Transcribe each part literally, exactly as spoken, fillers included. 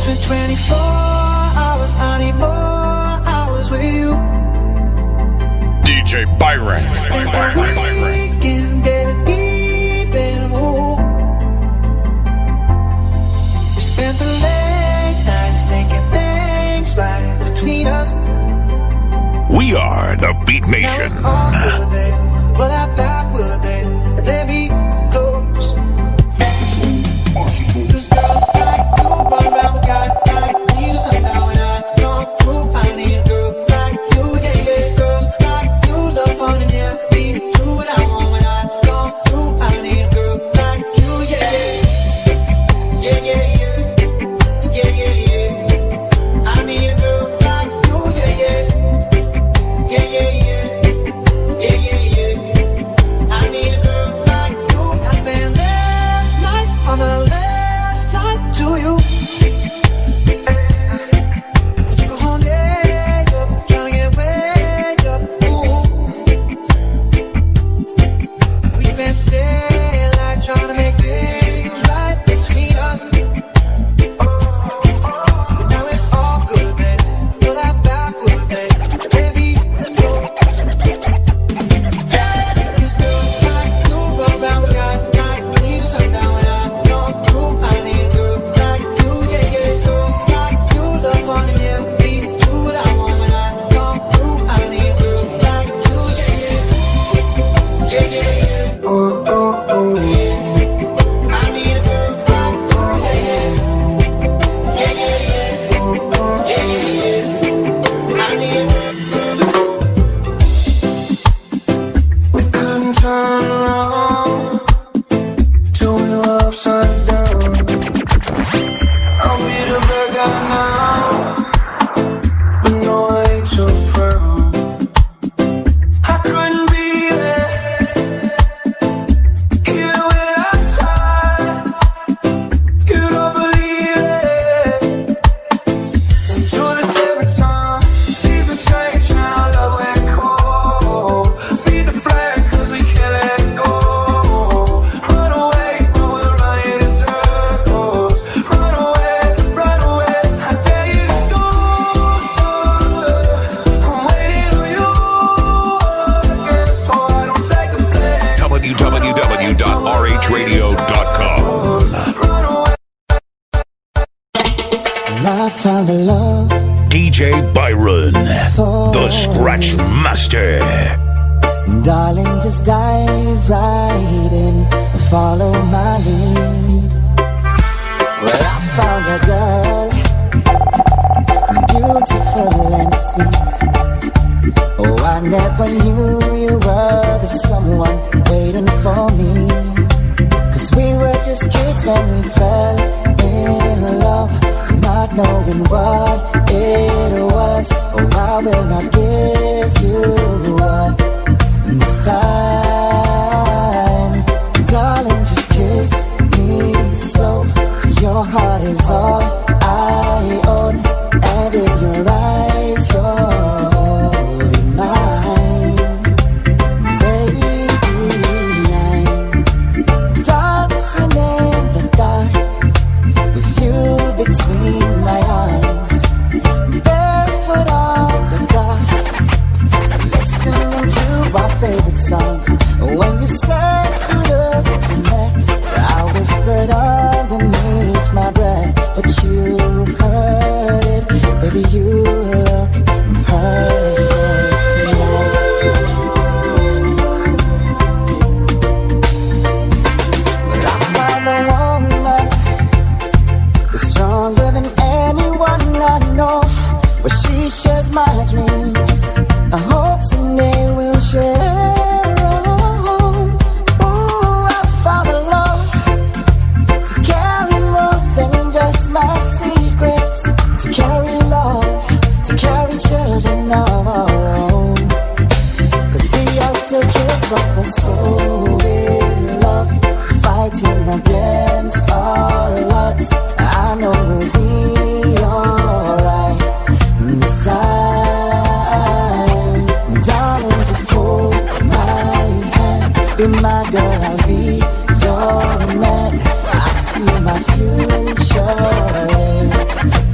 twenty-four hours, I need more hours with you. D J Byron. We can get it even more. We spent the late nights making things right between us. We are the Beat Nation. Now it's all good, babe. Well, I backward, babe. And let me close. Cause girls like you run around with guys like me. Sundown when I come through, I need a girl like you, yeah, yeah. Girls like you love fun and yeah, me do what I want when I come through. I need a girl like you, yeah, yeah, yeah, yeah, yeah, yeah, yeah, yeah. I need a girl like you, yeah, yeah, yeah, yeah, yeah, yeah, yeah, yeah. I need a girl like you. I spent last night on the last flight to you. Go home, yeah, up, tryna get way up, ooh. We spent daylight trying to make things right between us. But now it's all good, babe. Feel that backward, babe. Baby, go. These girls like you run around with guys like me. Sundown when I come through, I need a girl like you, yeah, yeah. Girls like you love fun and yeah, me do what I want when I come through. I need a girl like you, yeah, yeah, yeah, yeah, yeah. Oh, oh, oh, yeah. I need a girl like you, yeah, yeah, yeah, yeah, yeah. Oh, oh, yeah, yeah, yeah. I need a We couldn't turn around till we were upside down. I'll be the bad guy now, but no, I ain't so proud. I couldn't be there, here where I tried. You don't believe it. And do this every time. Seasons change now, love went cold. Feed the flag 'cause we can't let go. Run away, but we're running in circles. Run away, run away. I dare you to do so. I'm waiting on you again, so I don't take a plane. w w w dot r h radio dot com. Run away. I found a love D J Byron, the Scratch Master. Darling, just dive right in, follow my lead. Well, I found a girl, beautiful and sweet. Oh, I never knew you were the someone waiting for me. 'Cause we were just kids when we fell in love, not knowing what it was. Oh, I will not give you up this time. Darling, just kiss me slow. Your heart is all I own, and in your eyes you're holding mine. Baby, I'm dancing in the dark with you between my arms, barefoot on the grass, listening to our favorite song. When you said you loved to next, I whispered underneath my breath, but you heard it. Baby, you look perfect tonight. Well, I found a woman stronger than anyone I know, but she shares my dreams. I hope someday we'll share our home. Ooh, I found a love to carry more than just my secrets, to carry love, to carry children of our own. 'Cause we are still kids, but we're so in love, fighting against all odds. I know we'll be alright this time. Darling, just hold my hand. Be my girl, I'll be your man. I see my future.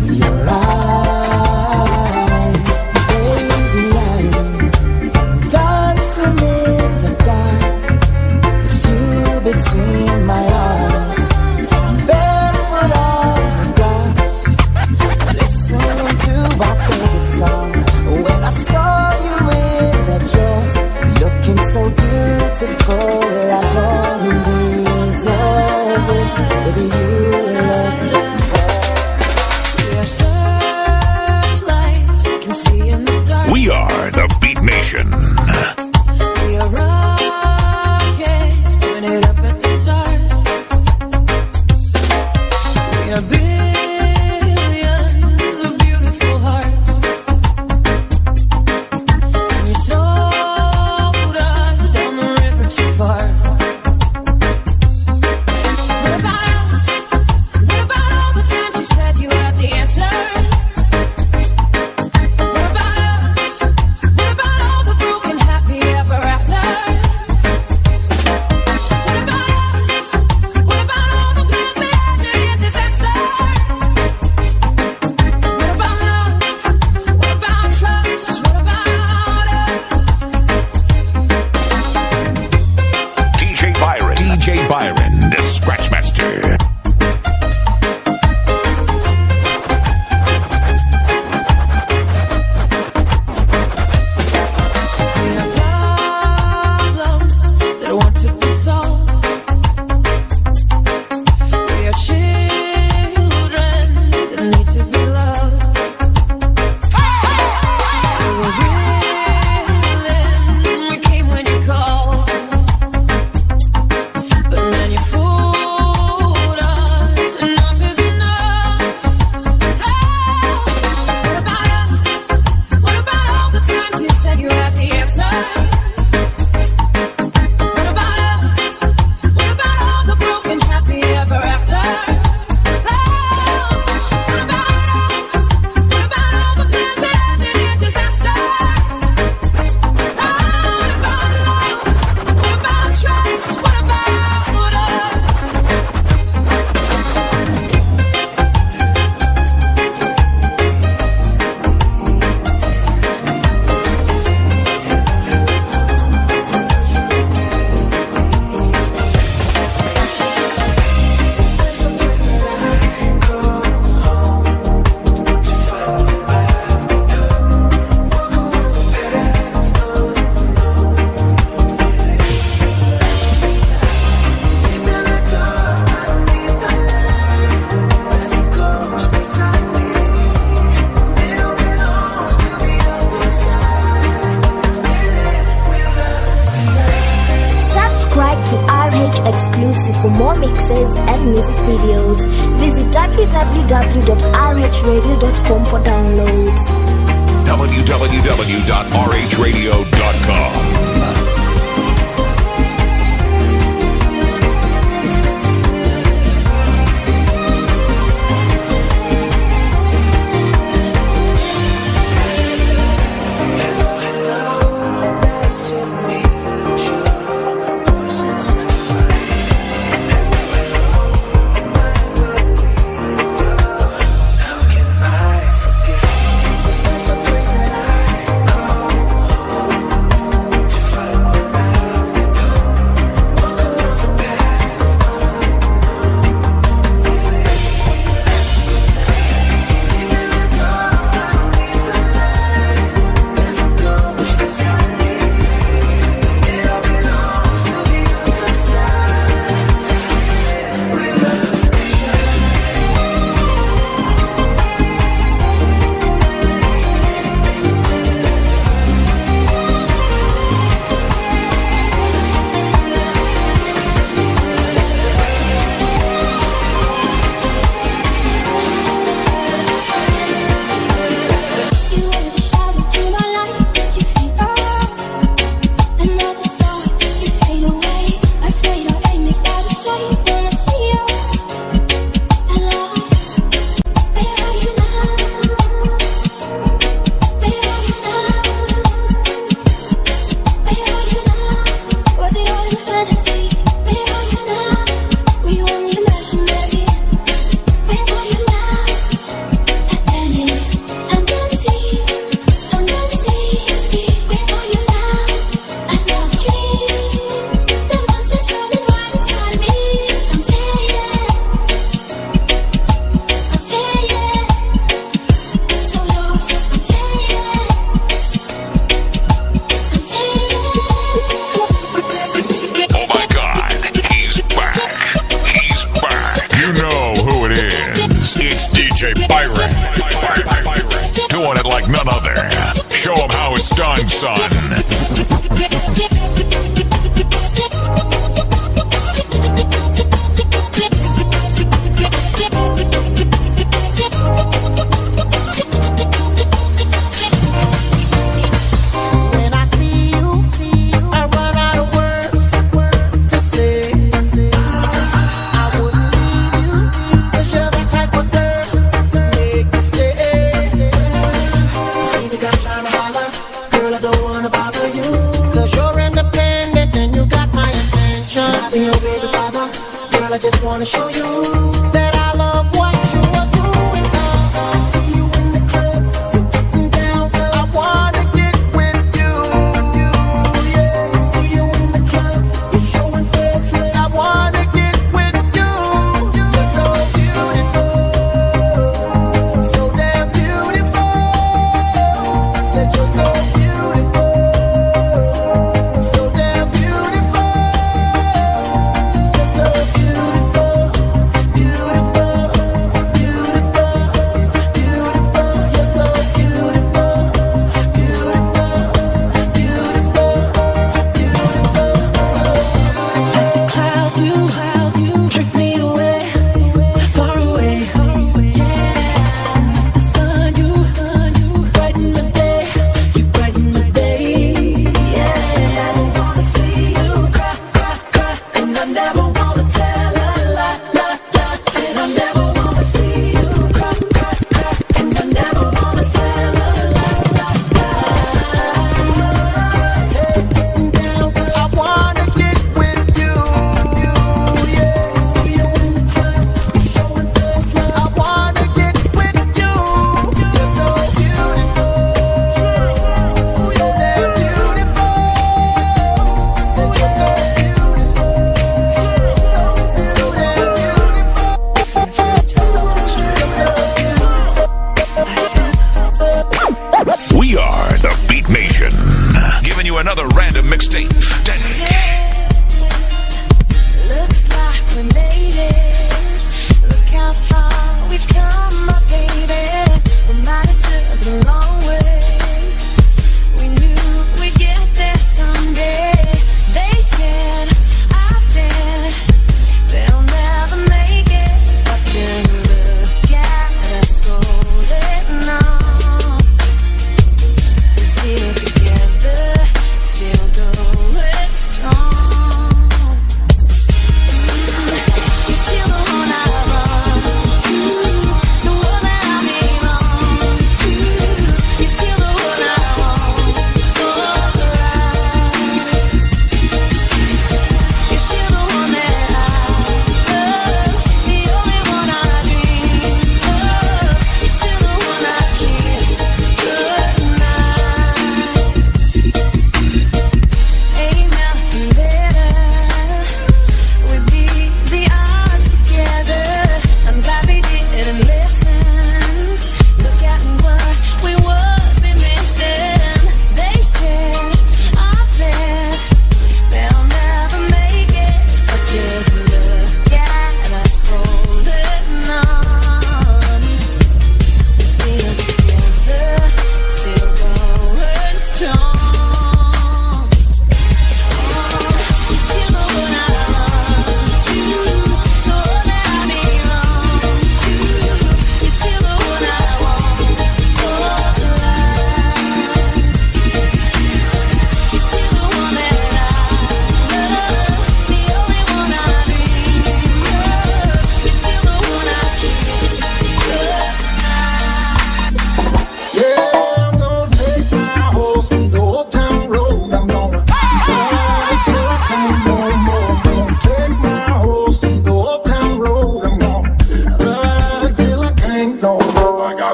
exclusive. For more mixes and music videos, visit w w w dot r h radio dot com for downloads. w w w dot r h radio dot com.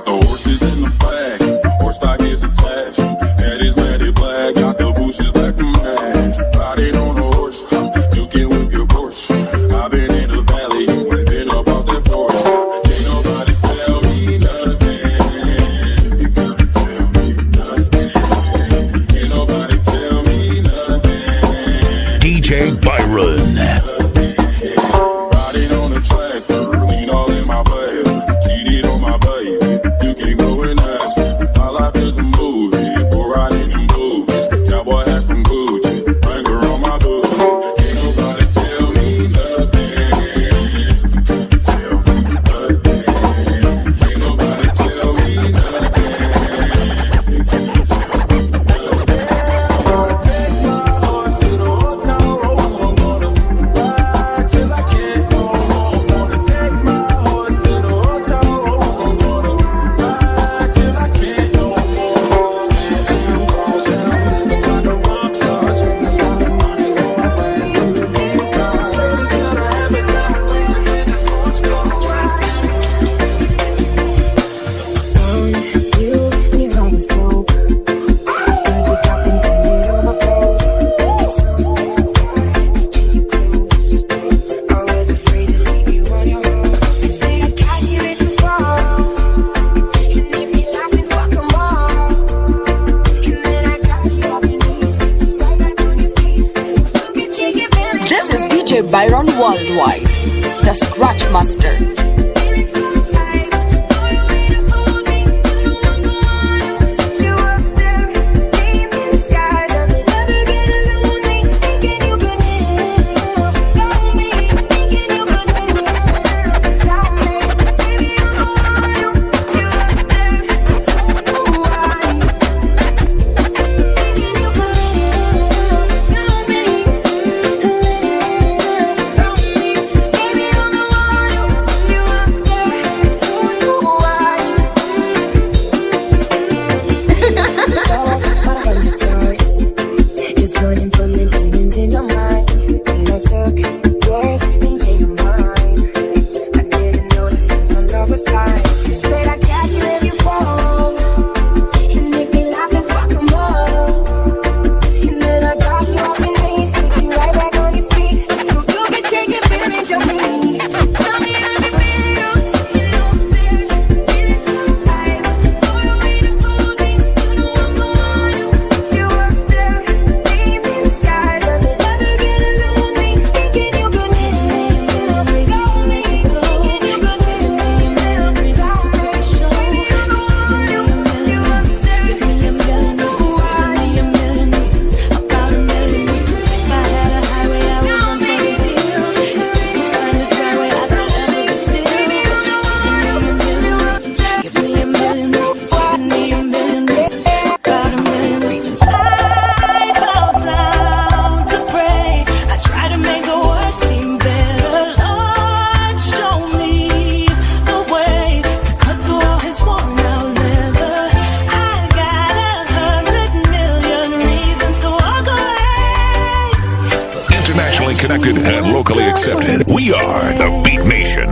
Got the horses in the back, horse stock is attached. Head is matted black, got the bushes black to match. Riding on a horse, you can whip your Porsche. I've been in the valley, you ain't been up off that porch. Can't nobody tell me nothing. You gotta tell me nothing. Can't nobody tell me nothing. D J Byron. Riding on the tractor, lean all in my bed. Cheated on my baby, you can't go and ask me. My life is a movie, bull riding in movies. Cowboy hats from Gucci, Wrangler on my boots. Can't nobody tell me nothing. Tell me nothing. Can't nobody tell me nothing. Can't tell me nothing. I'm gonna take my horse to the old town road. I'm gonna ride till I can't no more. I'm gonna take my horse to the old town road. I'm gonna ride till I can't no more. Like a rock star, spend a lot of money on my way. Ladies gotta have it that way to get this sports car. You, you always broke. Heard you got things in it on my phone. It's so much fun to keep you close. Always afraid to leave you on your own. They say I catch you if you fall. And if they laugh, then fuck 'em all. And then I got you off your knees, get you right back on your feet. So you can take advantage. This is D J Byron Worldwide, the Scratch Master. Just running from the demons in your mind. Then I took yours and gave you mine. I didn't notice 'cause my love was blind. Said I'd catch you if you fall. And if they laugh, then fuck 'em all. And then I got you off your knees, put you right back on your feet. So you can take advantage of me. Tell me how you feel, sitting up there, feeling so high. But you go away to hold me. You know I'm the one who put you up there. Deep in the sky, does it ever get lonely? Thinking you could live me, got me. Thinking you could live me, got me. Baby, I'm the one who put you up there. Give me a million reasons, give me a million reasons, about a million reasons. If I had a highway, I would run for the hills. If it was on the driveway, I could ever be still. Give me a million reasons, give me a million reasons, give me a million reasons, about a million reasons. I bow down to pray. I try to make the worst seem better. Lord, show me the way to cut through all his worn out leather. I got a hundred million reasons to walk away. Internationally connected and locally accepted. We are the Beat Nation.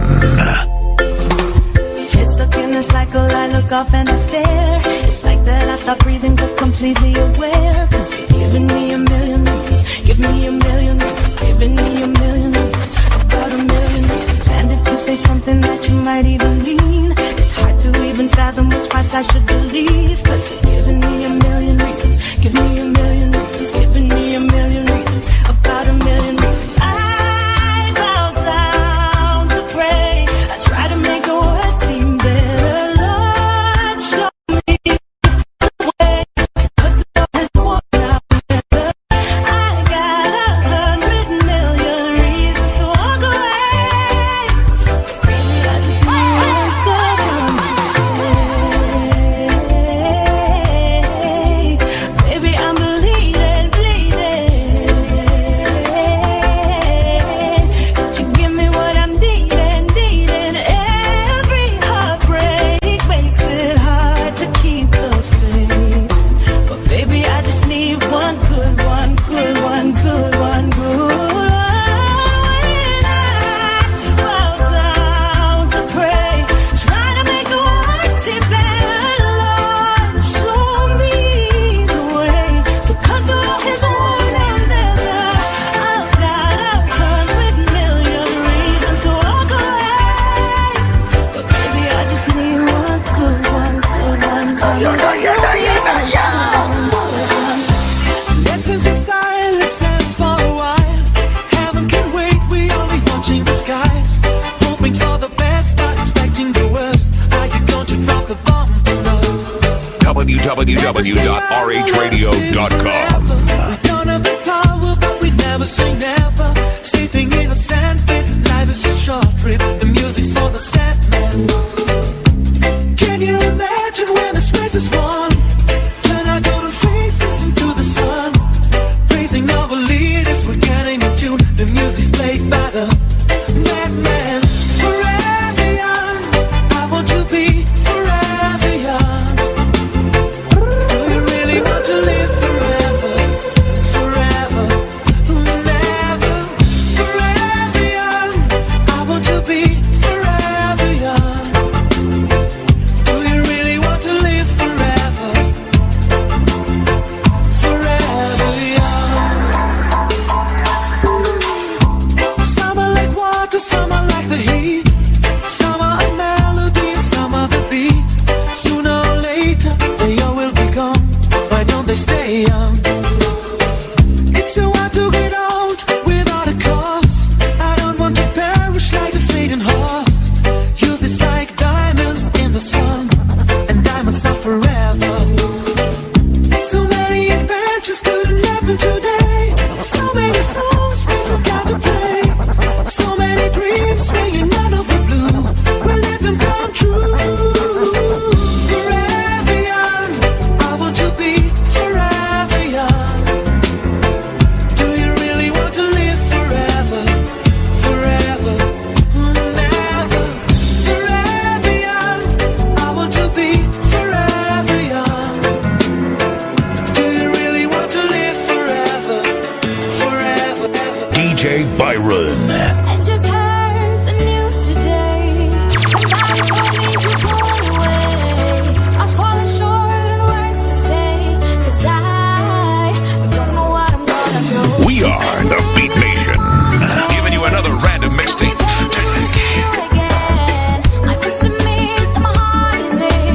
Head stuck in a cycle, I look off and I stare. It's like that I stop breathing but completely aware. 'Cause you're giving me a million reasons, give me a million reasons, giving me a million reasons, about a million reasons. And if you say something that you might even mean, it's hard to even fathom which parts I should believe. 'Cause you're giving me a million reasons, give me a million reasons, giving me a million reasons, about a million reasons. I bow down to pray. I try to make the worst seem better. Lord, show me the way to cut through all his worn out leather. I got a hundred million reasons to walk away. But really, I just need a good one to say. drop the bomb tonight. w w w dot r h radio dot com. We don't have the power, but we never say never. Sitting in a sandpit, life is a short trip. The music's for the sad man. Can you imagine when the stress is won? Turn our golden faces into the sun. Praising our leaders, we're getting in tune. The music's played by the madman. Forever young, I want to be forever young. Do you really want to live forever? Forever, never. Forever young, I want to be forever young. Do you really want to live forever? Forever young. Some are like water, some are like the heat. Some are a melody and some are the beat. Sooner or later, they all will be gone. Why don't they stay young? It's so hard to get old without a cause. I don't want to perish like a fading horse. Youth is like diamonds in the sun, and diamonds are forever. So many adventures couldn't happen today. So many songs we forgot to play. So many dreams swinging out of the blue. We'll let them come true. Forever young, I want to be forever young. Do you really want to live forever? Forever, never. Forever young, I want to be forever young. Do you really want to live forever? Forever, ever. D J Byron. I just heard the news today. Somebody told me to go away. I've fallen short on words to say, 'cause I don't know what I'm gonna do. We are the Beat Nation. Giving you another random mixtape. Again, I must admit that my heart is in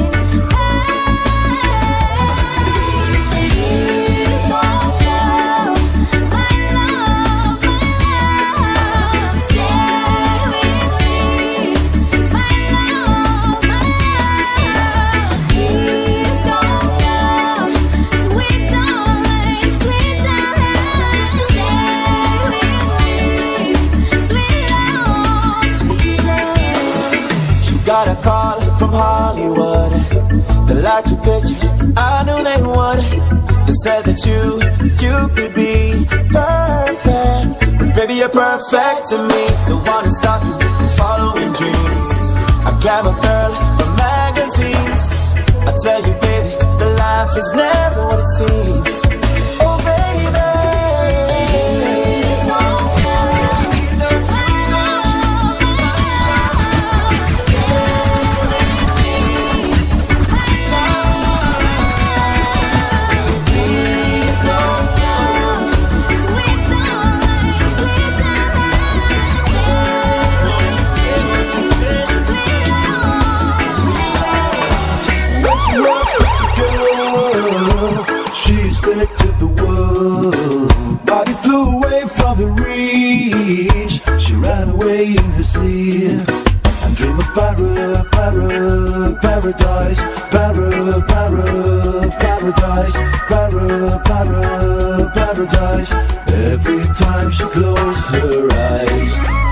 pain. Please, oh love, my love, my love, stay with me. My love, my love, please, oh love, sweet darling, sweet darling, stay with me. Sweet love, sweet love. She got a call from Hollywood. They liked your pictures, I knew they would. They said that you, you could be perfect. But baby, you're perfect to me. Don't wanna stop you from following dreams. A glamour girl from magazines. I tell you, baby, the life is never what it seems. Oh, baby. Please, oh love, my love, my love, stay with me. My love, my love, please, oh love, sweet darling, sweet darling, stay with me. Sweet love, sweet love. When she was just a girl, she expected the world. Body flew away from the reach. She ran away in her sleep. And dream of para, para, paradise. Para, para, paradise. Para, para, paradise. Every time she closed her eyes.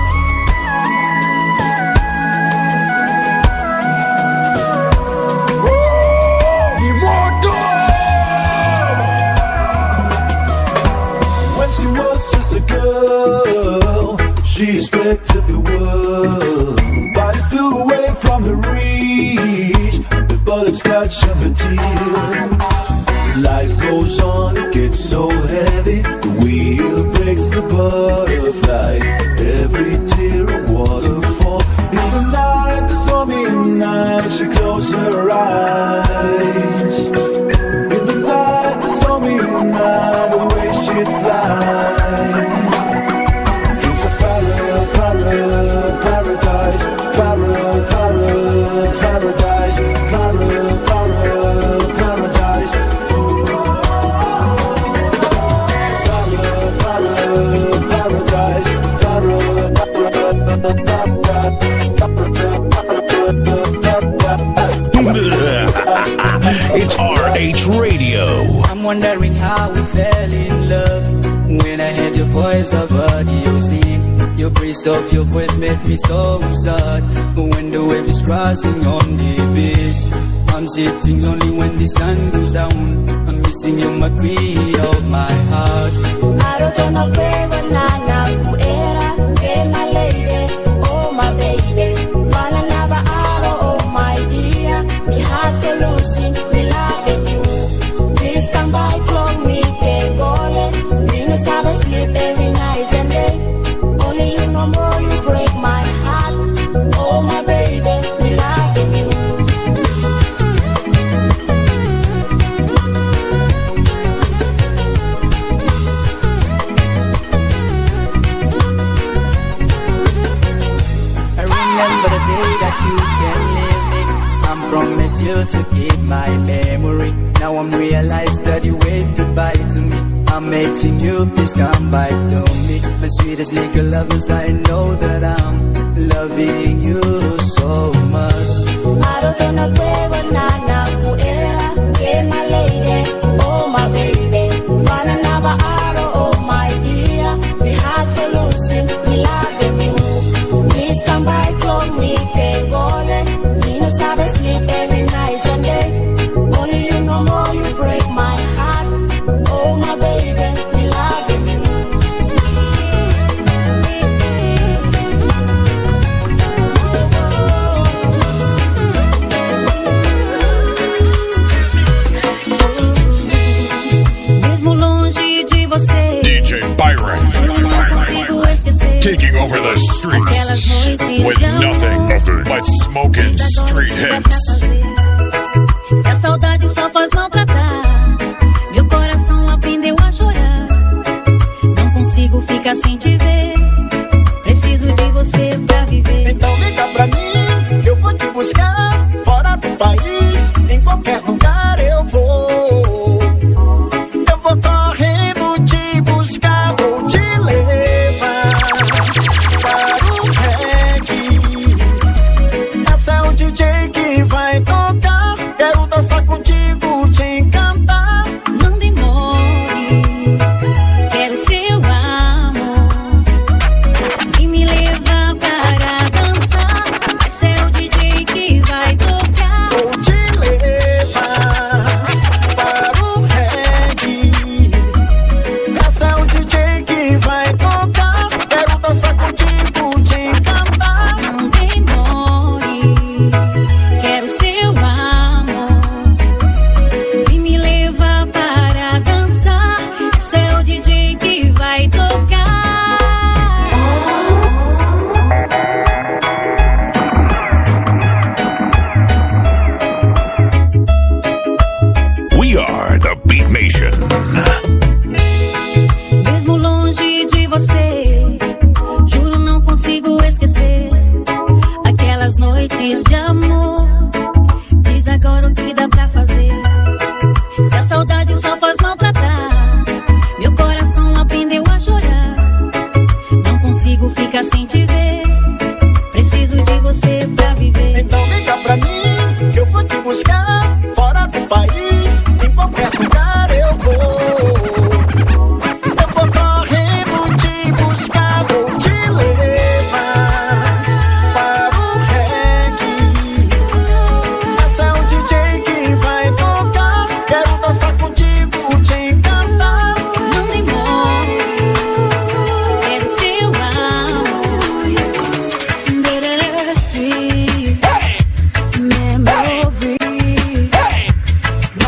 When she was just a girl, she expected the world. Body flew away from her reach. The bullets catch on her teeth. Life goes on, it gets so heavy. The wheel breaks the butterfly. Every tear a waterfall. In the night, the stormy night, she closed her eyes. In the night, the stormy night, the way she'd fly. Dreams of para, para, paradise. Para, para, paradise. Para, para, paradise. It's R H Radio. I'm wondering how we fell in love when I heard your voice over the ocean. Your grace of your voice made me so sad. When the wave is crashing on the beach, I'm sitting only when the sun goes down. I'm missing you, my queen of my heart. Aro no pego nana kuera, que my lady, oh my baby. Fala nava aro, oh my dear. Me heart for losing, me loving you. Please come by, clone me, que gole. Me no sabe sleep every night and day. Only you know more, you break my heart. Oh my baby, me loving you. Remember the day that you can leave me. I promise you to keep my memory. Now I'm realized that you waved goodbye to me. I'm asking you, please come back to me. My sweetest little lovers, I know that I'm loving you so much. Aro que no pego nana kuera, que my lady, oh my baby. Fala nava aro, oh my dear. Me heart for losing, me loving you. Please come by, clone me, que gole. Me no sabe sleep every night and day. Only you know more, you break my heart. Oh my baby, me loving you. Mesmo longe de você, D J Byron. consigo esquecer Taking over the streets aquelas noites with de amor. nothing but smoking street hits. Se a saudade só faz maltratar, meu coração aprendeu a chorar. Não consigo ficar sem te ver. Preciso de você pra viver. Então liga pra mim, eu vou te buscar. Fora do país, em qualquer lugar eu vou. Eu vou correndo te buscar, vou te levar para o reggae. Essa é o D J que vai tocar. Quero dançar contigo, te encantar. Não demore, quero seu amor e me levar para dançar. Esse é o D J que vai tocar. Vou te levar para o reggae. Essa é o D J que vai tocar. Quero dançar contigo, te encantar. Não demore, quero seu amor e me levar para dançar. Esse é o D J que vai tocar. We are the Beat Nation. Mesmo longe de você, juro não consigo esquecer aquelas noites de amor. Diz agora o que dá pra fazer. Se a saudade só faz maltratar, meu coração aprendeu a chorar. Não consigo ficar sem te ver. Preciso de você pra viver. Então liga pra mim, que eu vou te buscar. Fora do país, em qualquer lugar eu vou. Eu vou correndo te buscar, vou te levar para o reggae. Essa é o D J que vai tocar. Quero dançar contigo, te encantar. Não demore, quero seu amor. Memories,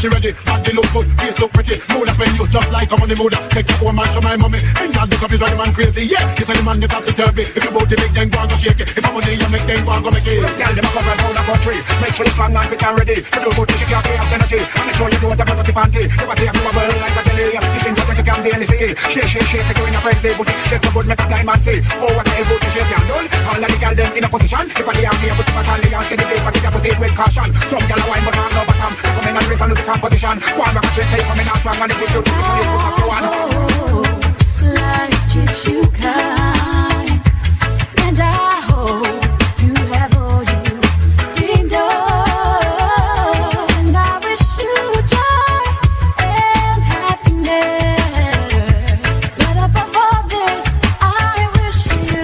she ready. Body look good, face look pretty. Mood that's when you just like a honey mood. Take your own man, show my mommy. And not the coffee's running man crazy. Yeah, kiss any man, you topsy turvy. If you bout to make them go and go shake it. If I'm money, you make them go and go make it. Girl, them a come around the country. Make sure you strong and fit and ready. To do good, she can't have energy. And make sure you do what the brother tip panty. If I take you a world like a jelly. This thing's what you can barely see. Shake, shake, shake, take you in a frenzy. Booty, shake so good, make a diamond see. Oh, what the hell booty shake you done? All of the girl them in a position. If I the army, I put them a tally and say the paper, take a proceed with caution. Some girl a wine, but I'm no bottom. They come in and race and lose the composition. One rock a straight, say come in and strong and if you do, you should put up your one. Life treats you kind, and I hope you have all you dreamed of. And I wish you joy and happiness. But above all this, I wish you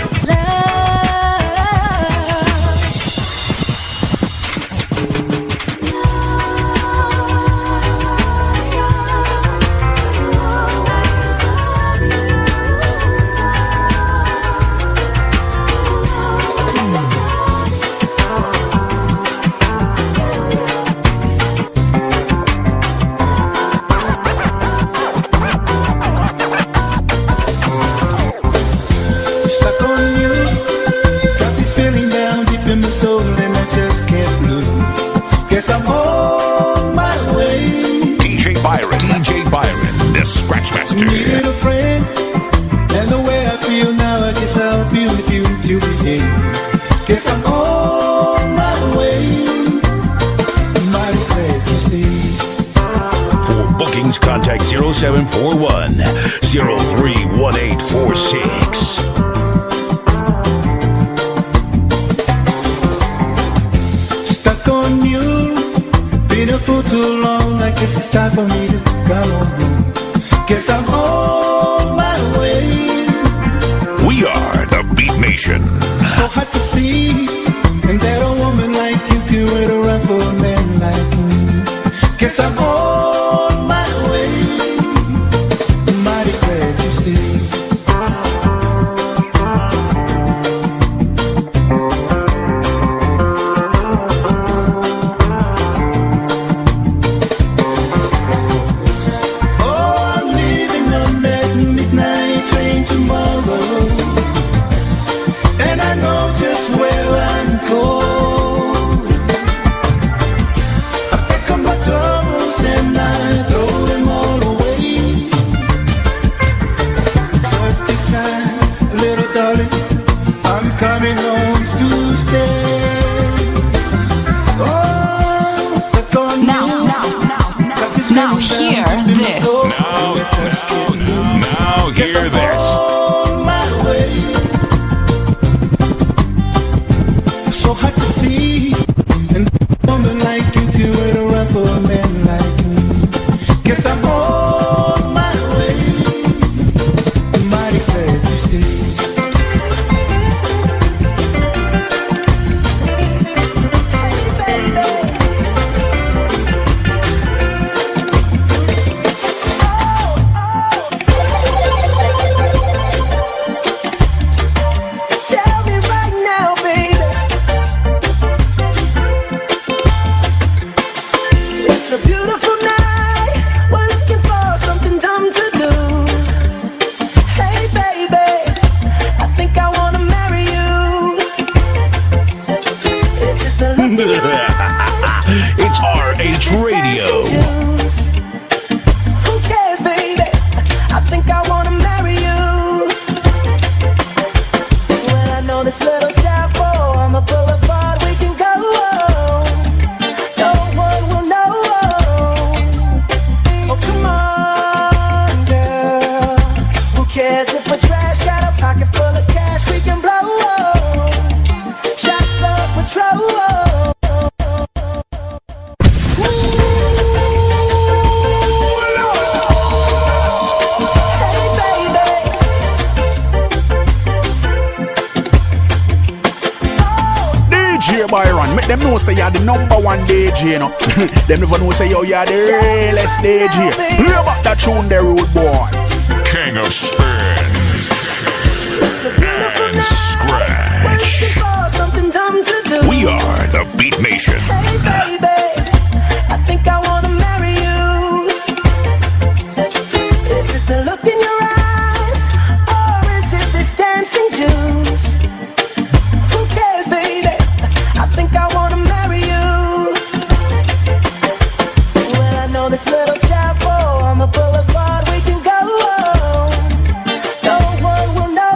Stuck on you, got this feeling down deep in my soul and I just can't lose. Guess I'm on my way. D J Byron, D J Byron, the Scratch Master. Needed a friend, and the way I feel now, I guess I'll feel with you till the end. Guess I'm on my way. Mighty glad to see. For bookings, contact zero seven four one, zero three one eight four six. Stuck on you, been a fool too long. I guess it's time for me to come on home. Guess I'm on my way. We are the Beat Nation. So hard to see, and that a woman like you can wait around for a man like me. Guess I'm on my way. Mighty glad to see. Oh, I'm leaving on that midnight train tomorrow, and I know just where I'm going. I pick up my troubles and I throw them all away. Just this time, little darling, I'm coming home to stay. Oh, stuck on Now, you. now, now, Got this now feeling hear down deep in my this. soul, Now, and I just can't lose. now Guess hear I'm this. on my way. So hard to see, and a woman like you can wait around for a man like me. Guess I'm on my way. Mighty glad to stay. Tell me right now, baby. It's a beautiful night. We're looking for something dumb to do. Hey, baby, I think I wanna marry you. Is it the look in your eyes? It's R H Radio. Who cares, baby? I think I wanna marry you. Well, I know this little chapel on the boulevard we can go. No one will know. Oh, come on, girl. Who cares if we're trash? Got a pocket full of cash we can blow. Shots of patrol. D J Byron, make them know say you're the number one D J, you know. Them never know say yo you're the realest D J. Play about that tune there, rude boy. King of Spin and Scratch. Something dumb to do. We are the Beat Nation. Hey, baby, I think I wanna marry juice. Who cares, baby? I think I wanna marry you. Well, I know this little chapel on the boulevard we can go. No one will know.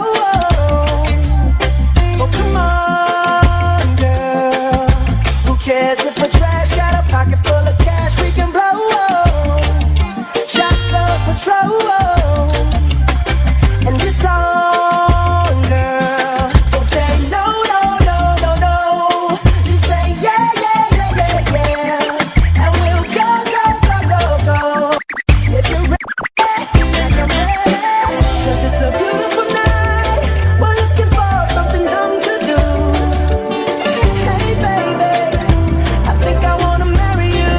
Oh, come on, girl. Who cares if we're trash? Got a pocket full of cash we can blow. Shots of patrol. And it's on, girl. Don't say no, no, no, no, no. Just say yeah, yeah, yeah, yeah, yeah. And we'll go, go, go, go, go. If you're ready, then I'm ready. 'Cause it's a beautiful night. We're looking for something dumb to do. Hey, baby, I think I wanna marry you.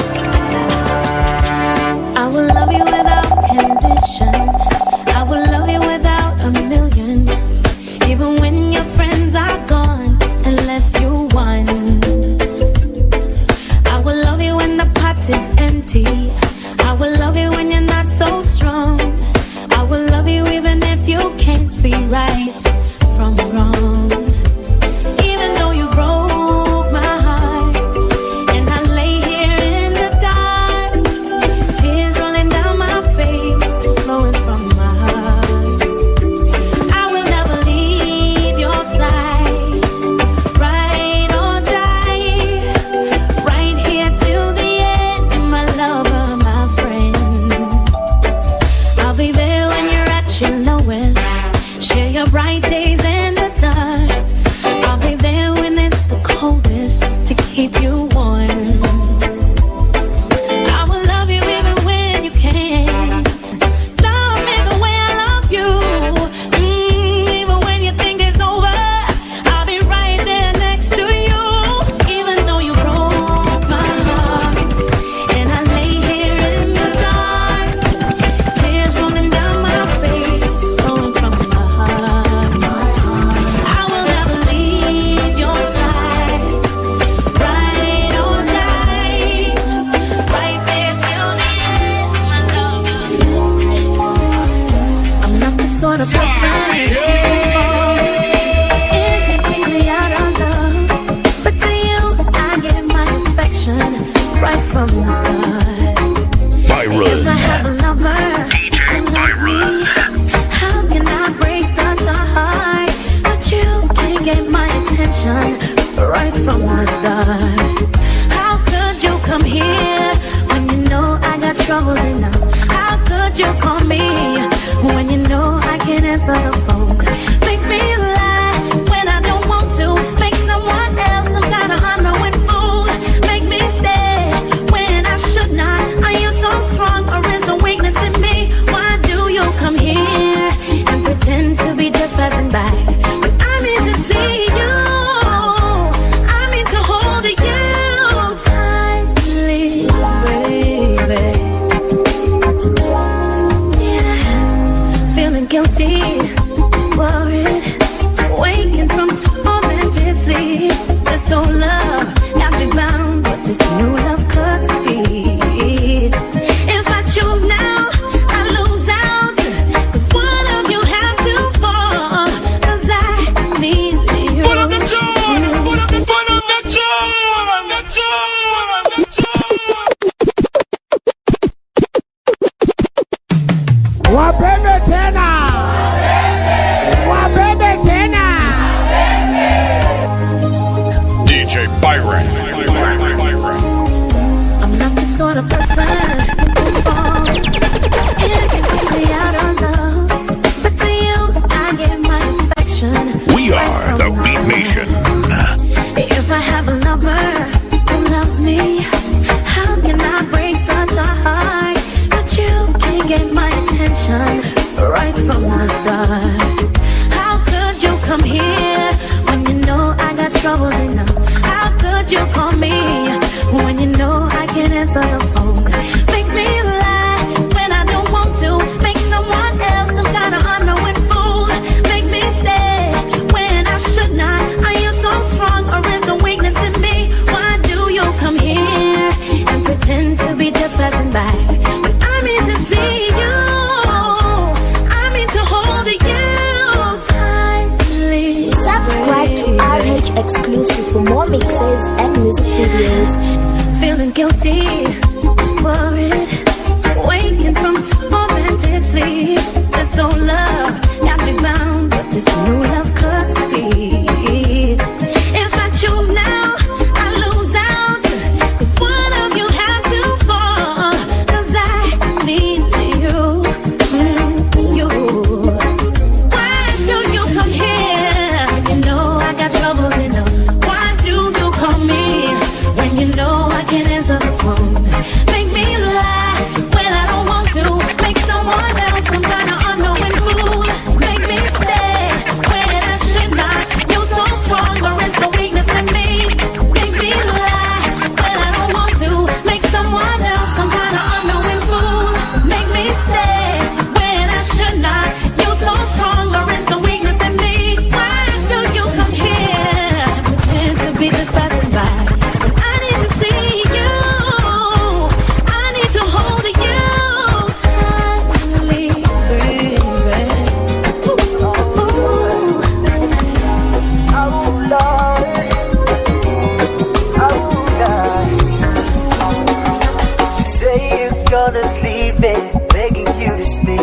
I will love you without condition. I will love you without a million. Even when your friends are gone and left you one. I will love you when the pot is empty. I will love you when you're not so strong. I will love you even if you can't see right from wrong. Even though you broke my heart and I lay here in the dark, tears rolling down my face and flowing from my heart. I will never leave your side, ride or die, right here till the end, my lover, my friend. I'll be there when you're at your lowest, share your bright days in the dark. I'll be there when it's the coldest to keep you warm. I will love you even when you can't. Love me the way I love you. Mm, even when you think it's over, I'll be right there next to you. Even though you broke my heart and I lay here in the dark, tears rolling down my face, flowing from my heart. I will never leave your side, ride or die, right there till the end, my lover. I'm not the sort of person who falls in quickly out of love, but to you I give my affection right from the start. If Byron. I have a lover D J who loves Byron. me, how can I break such a heart? But you can't get my attention right from the start. How could you come here when you know I got troubles enough? How could you call me when you know I can't answer the phone? Make me lie when I don't want to. Make someone else some kind of unknowing fool. Make me stay when I should not. Are you so strong or is the weakness in me? Why do you come here and pretend to be just passing by? When I mean to see you, I mean to hold you tightly, baby. Yeah. Feeling guilty, worried, waking from tormented sleep. This old love got me bound, but this new love cuts deep. If I choose now, I lose out. 'Cause one of you have to fall. 'Cause I need you. Put up the tune! Put up the put up the tune! The tune! The tune! Wapende tena, wapende tena. D J Byron. I'm not the sort of person who falls and can quickly out of love. But to you, I give my affection. We are the Beat Nation. If I have a lover who loves me, how can I break such a heart? But you can't get my attention right from the start. How could you come here when you know I got troubles enough? How could you call me when you know I can't answer the phone? Make me lie when I don't want to. Make someone else some kind of unknowing fool. Make me stay when I should not. Are you so strong or is the weakness in me? Why do you come here and pretend to be just passing by? When I mean to see you, I mean to hold you tight. exclusive for more mixes and music videos. Feeling guilty, worried, waking from tormented sleep. This old love got me bound, but this new love cuts deep. If I choose now, I lose out. 'Cause one of you had to fall. 'Cause I need you, mm, you. Why do you come here? You know I got troubles enough. Why do you call me when you know I can't answer the phone? Make me lie when I don't want to. Make someone else some kind of unknowing fool. Make me stay when I should not. You're so strong, or is the weakness in me? Make me lie when I don't want to. Make someone else some kind of unknowing fool. Make me stay when I should not. You're so strong, or is the weakness in me? Why do you come here? Pretend to be just passing by. I need to see you. I need to hold you tightly, baby. Ooh, ooh. Oh Lord, oh God. Say you're gonna leave me, begging you to stay.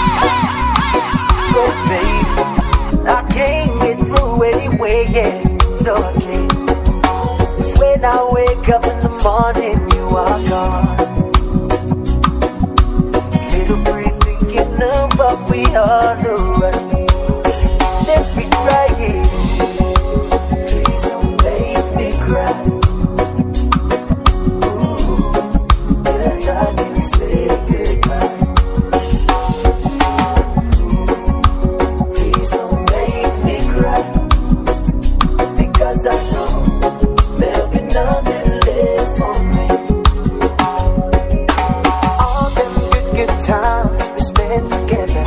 Oh baby, I can't get through anyway, yeah. No, I can't. 'Cause when I wake up in the morning, you are gone. Little breathe thinking of what we are doing. Let me try it. Please don't make me cry. Ooh, 'cause I didn't say goodbye. Ooh, please don't make me cry. Because I know there'll be nothing left for me. All them good, good times we spent together.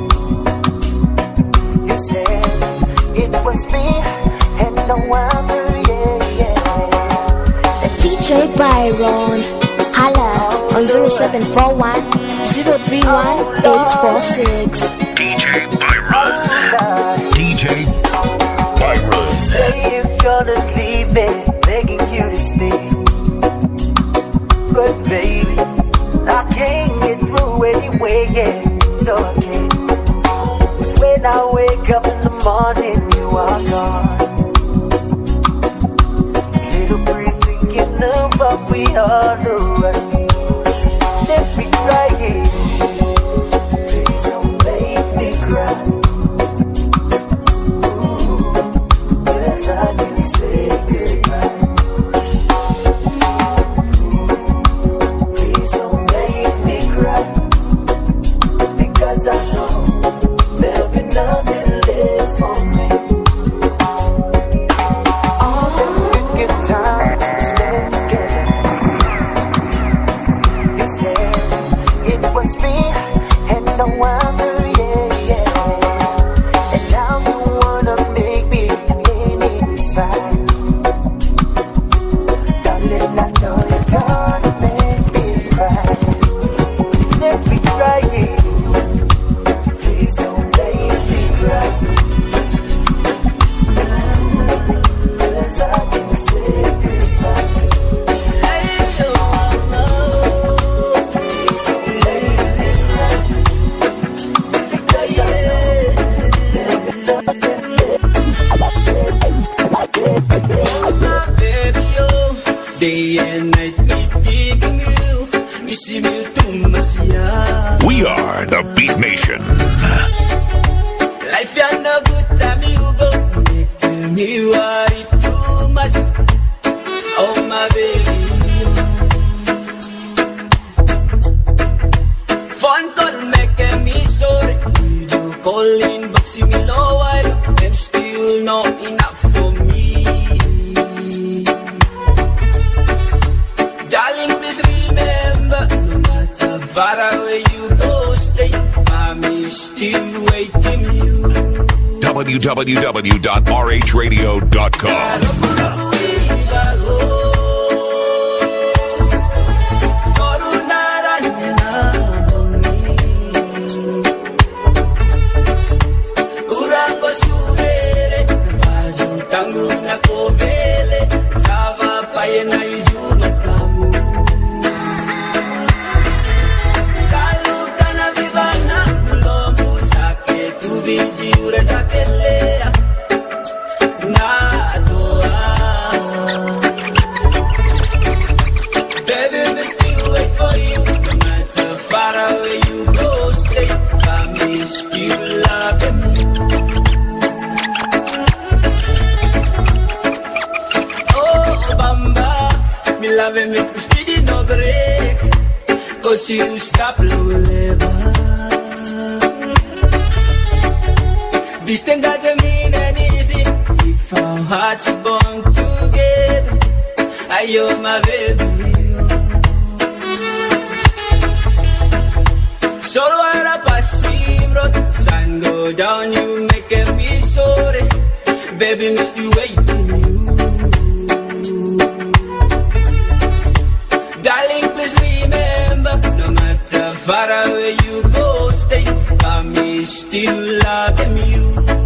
You said it was me and no other, yeah, yeah. D J Byron, holla on zero seven four one, zero three one, eight four six. D J Byron. D J Byron. Say you're gonna leave me, begging you to stay. But baby, I can't get through anyway, yeah. No, I can't. 'Cause when I wake up in the morning, you are gone. Little breathe thinking of what we are doing. Let me try it. Please don't make me cry. Ooh, 'cause I didn't say goodbye. Ooh, please don't make me cry. Because I know there'll be nothing left for me. All the good, good times we spent together. You said it was me and no other, yeah, yeah. And now you wanna make me lean inside. Darling, I know you're gonna make me cry. Let me try it. Please don't make me cry. 'Cause I didn't say goodbye. Please don't make me cry. Because I know there'll be nothing left. Baby, oh, day and night me thinking you, missing you too much, yeah. We are the Beat Nation. Life ya no good time you go, making me worry too much. Oh my baby, phone call making me sorry. Video calling back see me low, and still not enough for me. Darling, please remember, no matter far away you go, stay. I'm still waiting you. w w w dot r h radio dot com. Urango subere, vajo tangu na ko cause you stop low level. Distance doesn't mean anything if our hearts are born together. I you're my baby. Solo era passivo, sun go down, you make me sorry. Baby, miss you waiting you. Darling, please remember, no matter far away you go, stay by me, still loving you.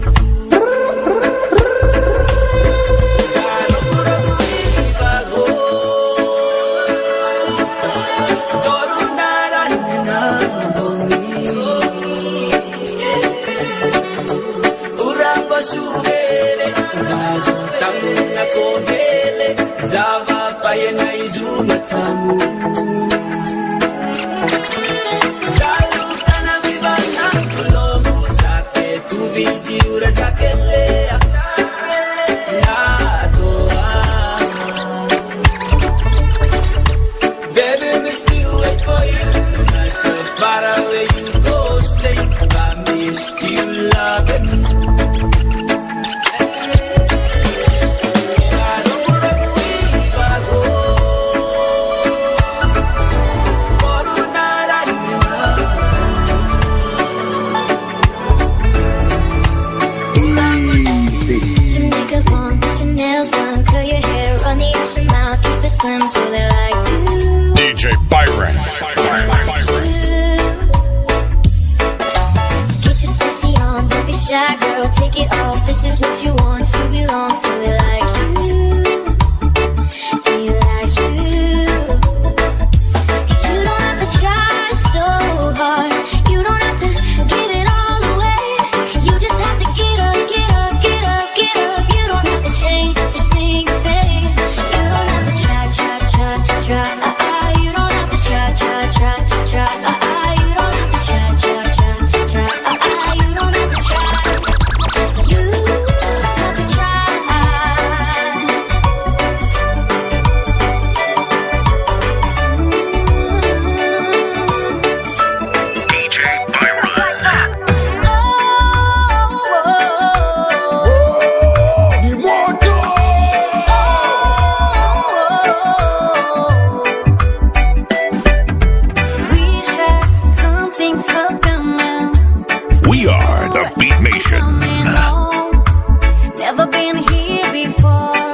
Zava payena izuma tamu. Salutana vivana lomu zake tu viji ura jakelea. Na toa. Baby, we still wait for you. No matter far away you go, stay by me, still loving you. So they like you. D J Byron. Get your sexy on, don't be shy, girl. Take it off. This is what you want to belong. So they like you. Do you like you? You don't have to try so hard. You don't have to give it all away. You just have to get up, get up, get up, get up. You don't have to change, just sing, babe. You don't have to try, try, try, try. You don't have to try, try, try, try. You don't have to try, try, try, try. You don't have to try. You have to try. D J Byron. The motor. We share something so common. We are the Beat Nation. Coming home, never been here before.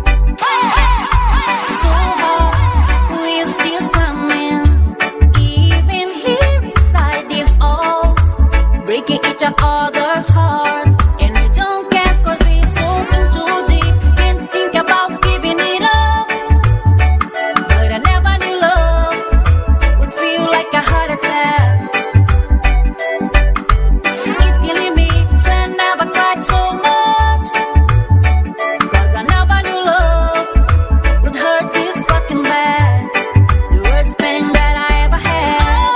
So hard, we're still coming. Even here inside these walls, breaking each other's heart. And we don't care 'cause we're so in too deep. Can't think about giving it up. But I never knew love would feel like a heart attack. It's killing me, so I never cried so much. 'Cause I never knew love would hurt this fucking bad. The worst pain that I ever had.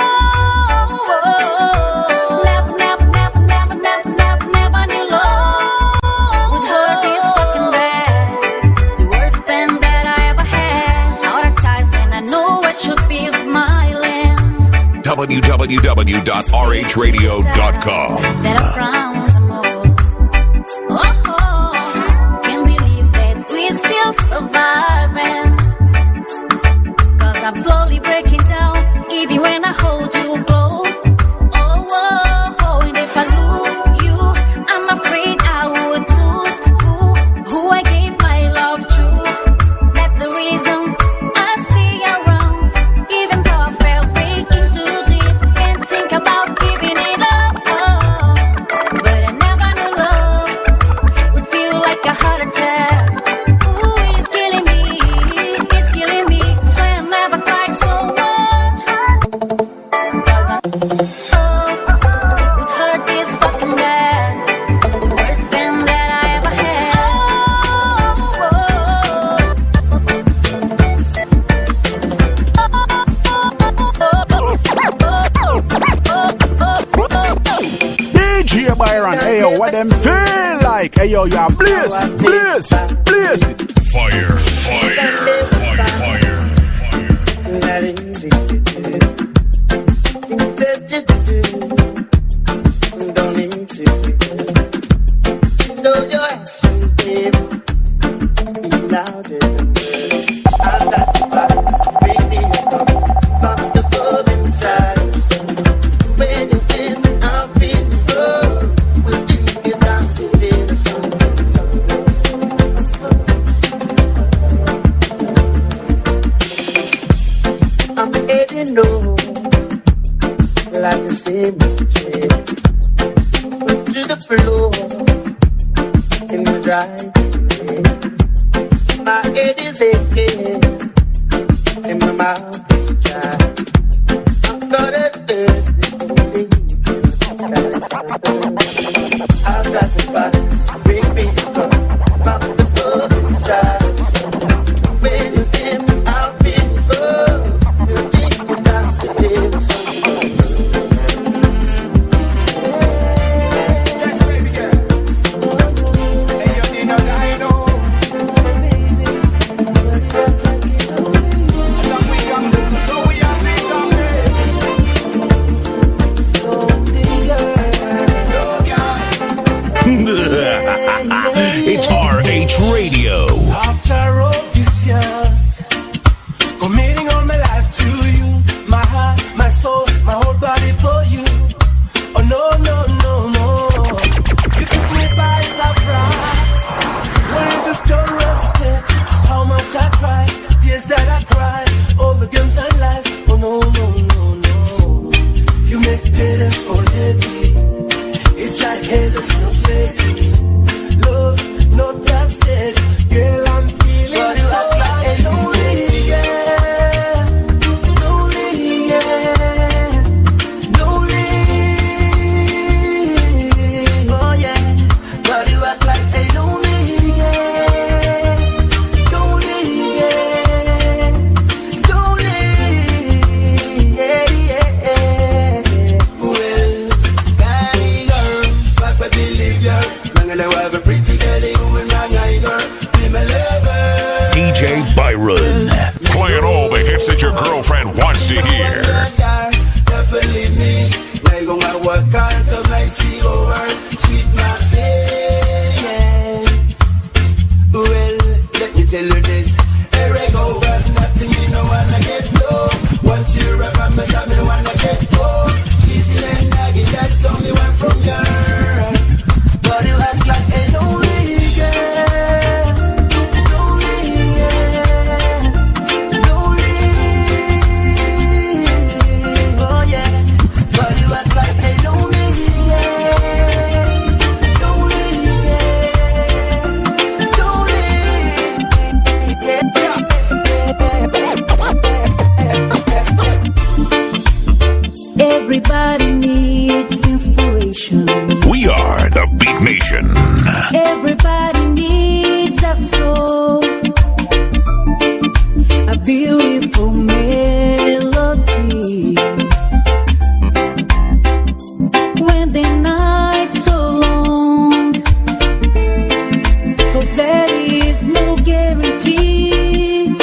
Never, never, never, never, never, never, never knew love would hurt this fucking bad. The worst pain that I ever had. All the times when I know I should be smiling. w w w dot r h radio dot com. That I frown the most. Oh, can't believe that we're still surviving. 'Cause I'm slowly breaking down, even when I hold you close. Oh, oh, oh, and if I lose you, I'm afraid I would lose who, who I gave my love to. That's the reason I stay around, even though I felt breaking too deep. Can't think about giving it up. Oh, but I never knew love would feel like a heart attack. Ooh, it's killing me, it's killing me. So I never cried so much. 'Cause I oh, would hurt this fucking bad. Worst pain that I ever had. D J Byron, hey yo, what them feel like? Hey yo, yeah, blaze it, blaze it, blaze it. Fire, fire, fire, fire. know your actions, baby, speak louder than words. I've got to fight, bring me up, comfortable inside. When you're feeling, I'm feeling good. We'll take it down to the sun. I'm heading low, like a steaming jet, to the floor in the driveway. My head is aching, and my mouth is dry. I'm gonna thirsty for you. I've got the body, bring me the cup, pop the blood inside. When you feel me, I'll feel good. You take me down to the sun. It's R H Radio. After all these years, committing all my life to you, my heart, my soul, my whole body for you. Oh no, no, no, no. You took me by surprise. When you just don't respect how much I tried, years that I cried, all the games and lies. Oh no, no, no, no. You make bitters for heavy. It's like heaven's not ready. Love, not that steady. Girl, I'm feeling so like lonely, yeah. Lonely, yeah. Lonely. Oh yeah. But you act like a lonely, yeah. Lonely, yeah. Lonely, yeah, yeah. Well, Cali girl, Papa believe ya. Mangala have a pretty girl, woman, young girl, be my lover. D J Byron. Playing all the hits that your girlfriend wants to hear. Never leave me. Now you gonna work hard, come I see over. Sweet my face. Well, let me tell you this. Here I go, but nothing me no wanna get low. Once you rap on my side, me no wanna get cold. Easy and naggy, that's the only one from your. But you act like a lonely girl. Lonely girl. Lonely. Oh yeah. But you act like a lonely girl. Lonely girl. Lonely. Everybody needs inspiration. We are the Beat Nation. Everybody needs a soul, a beautiful melody. When the night's so long, 'cause there is no guarantee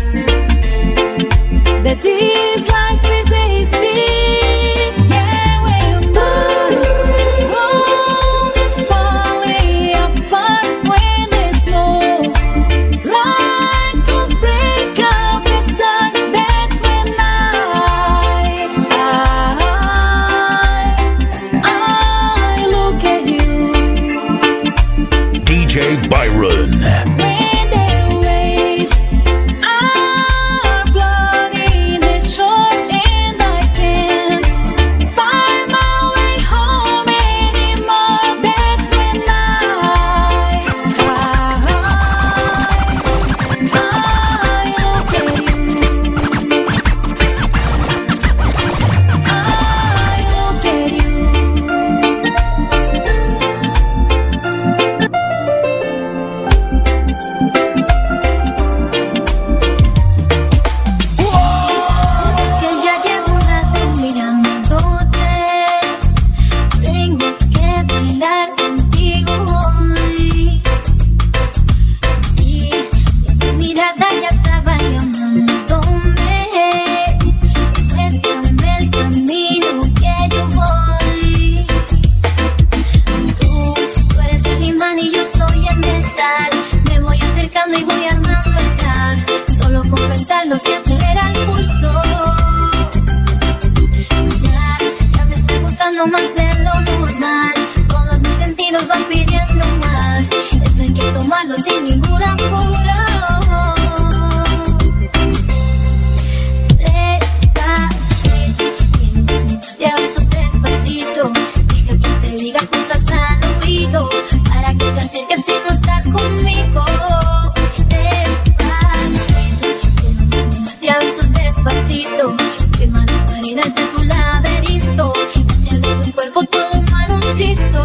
that this life is easy. Yeah, when my world is falling apart, when there's no light to break up the dark, that's when I, I, I look at you. D J Byron. When the waves are flooding the shore and I can't find my way home anymore, that's when I, I, I look at you. I look at you. se acelera el pulso. Ya, ya me está gustando más de lo normal. Todos mis sentidos van pidiendo más. Esto hay que tomarlo sin ningún apuro. Despacito, quiero desnudarte a besos despacito. Deja que te diga cosas al oído, para que te acerques si no estás conmigo. A besos despacito, firma las paredes de tu laberinto, hacer de tu cuerpo todo un manuscrito.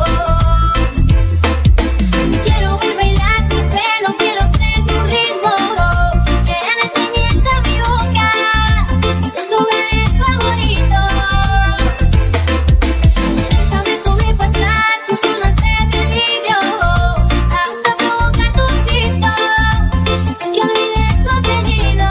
Quiero ver bailar tu pelo, quiero ser tu ritmo, que le enseñes a mi boca tus lugares favoritos. Déjame sobrepasar tus zonas de peligro, hasta provocar tus gritos, que olvides tu apellido.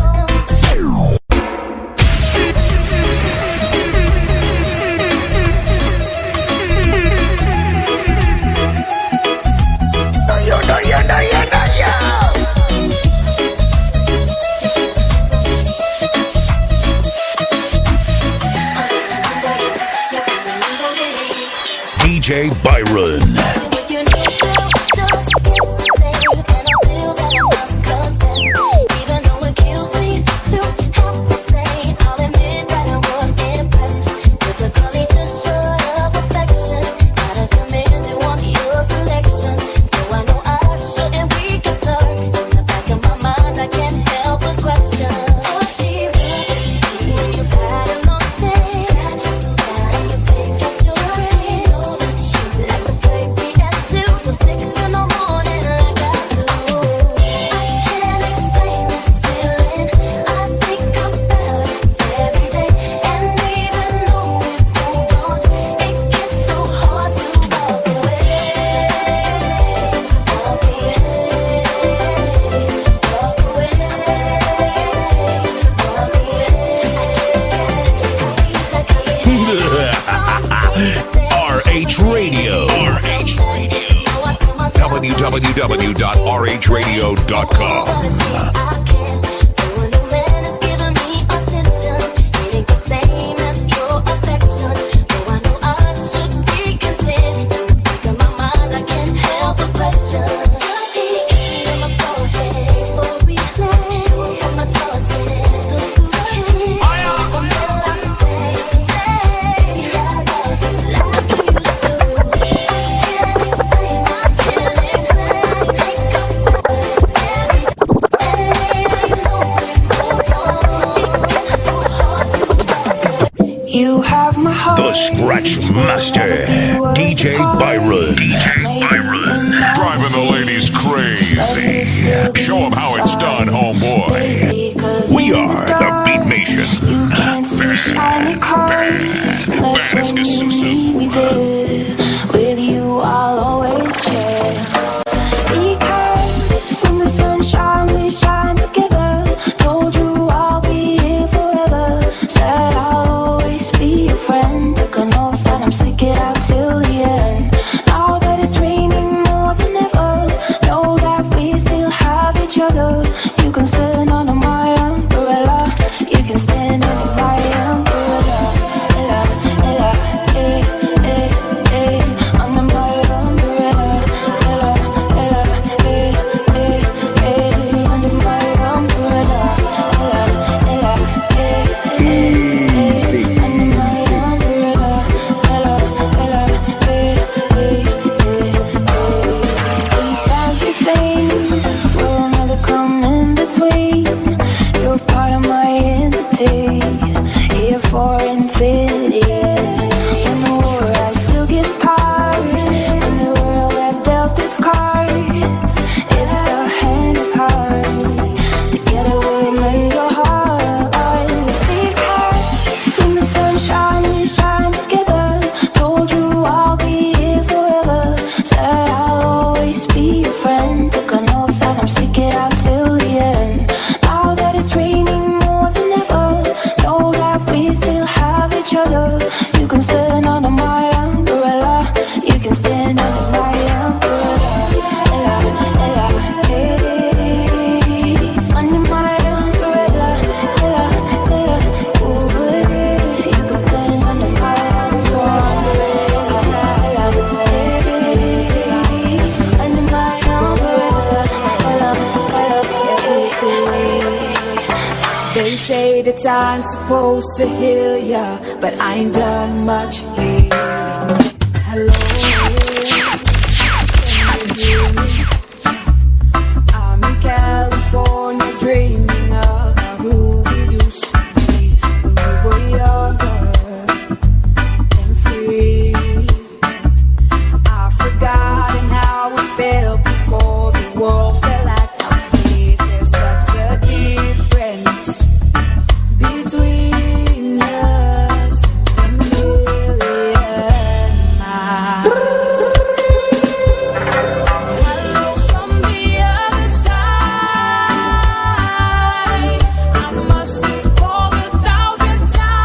D J Byron. R H Radio. R H Radio. w w w dot r h radio dot com. You have my heart. The Scratch Master, D J Byron. D J Byron. Driving the ladies crazy. Show them how it's done, homeboy. We are the Beat Nation. Bad, bad, bad as Isuzu. With you, I'll always share. Because when the sun shines, we shine together. Told you I'll be here forever. Said I'll always be your friend. Took an oath that I'm stick it out till the end. Now that it's raining more than ever, know that we still have each other. You can stand under my umbrella. say that I'm supposed to heal ya, but I ain't done much here. Hello, can you hear me? I'm in California dreaming about who we used to be when we were younger and free. I've forgotten how it felt before the world fell at our feet. There's such a difference between us and a million miles. Hello from the other side. I must have called a thousand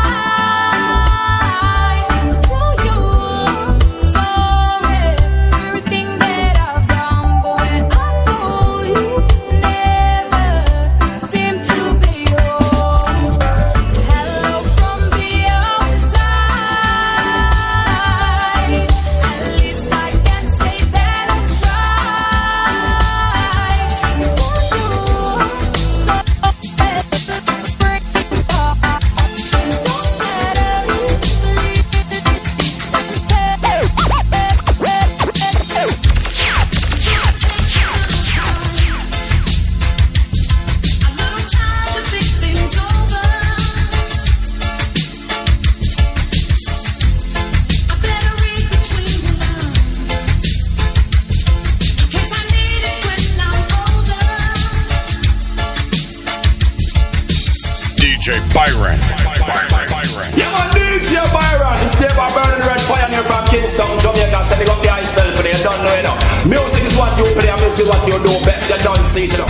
times to tell you I'm sorry for everything that I've done, but when I call you, never seem to be home. Hello from the outside. At least I can say that I've tried for you. So break up and don't D J Byron. Yeah, man, D J Byron. It's the ever burning red pioneer from Kingston, Jamaica. Setting up the itself, and you don't know it now. Music is what you play, and music is what you do best. You don't see it, you know.